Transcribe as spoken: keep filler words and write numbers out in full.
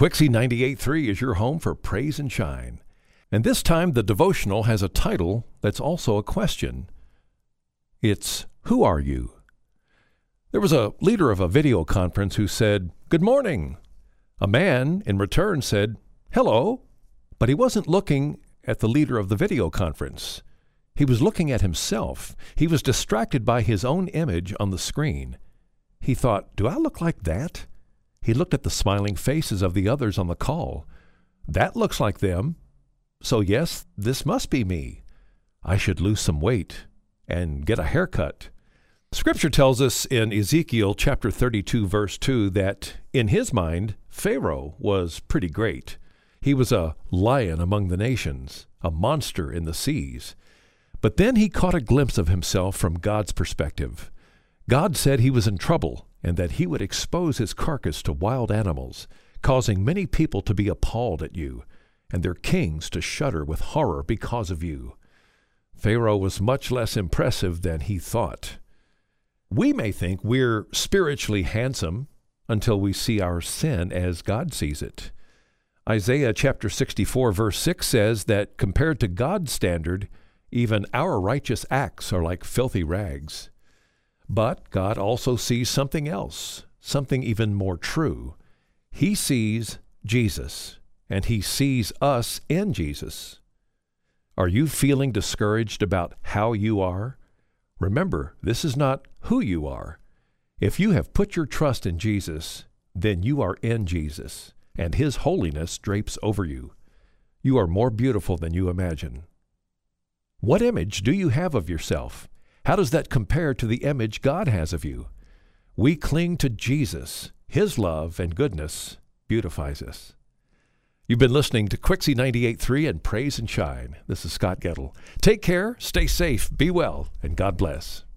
Quixie ninety-eight point three is your home for praise and shine. And this time the devotional has a title that's also a question. It's, Who are you? There was a leader of a video conference who said, Good morning. A man in return said, Hello. But he wasn't looking at the leader of the video conference. He was looking at himself. He was distracted by his own image on the screen. He thought, do I look like that? He looked at the smiling faces of the others on the call. That looks like them. So yes, this must be me. I should lose some weight and get a haircut. Scripture tells us in Ezekiel chapter thirty-two, verse two, that in his mind, Pharaoh was pretty great. He was a lion among the nations, a monster in the seas. But then he caught a glimpse of himself from God's perspective. God said he was in trouble and that he would expose his carcass to wild animals, causing many people to be appalled at you, and their kings to shudder with horror because of you. Pharaoh was much less impressive than he thought. We may think we're spiritually handsome until we see our sin as God sees it. Isaiah chapter sixty-four, verse six says that compared to God's standard, even our righteous acts are like filthy rags. But God also sees something else, something even more true. He sees Jesus, and he sees us in Jesus. Are you feeling discouraged about how you are? Remember, this is not who you are. If you have put your trust in Jesus, then you are in Jesus, and his holiness drapes over you. You are more beautiful than you imagine. What image do you have of yourself? How does that compare to the image God has of you? We cling to Jesus. His love and goodness beautifies us. You've been listening to Quixie ninety-eight point three and Praise and Shine. This is Scott Gettle. Take care, stay safe, be well, and God bless.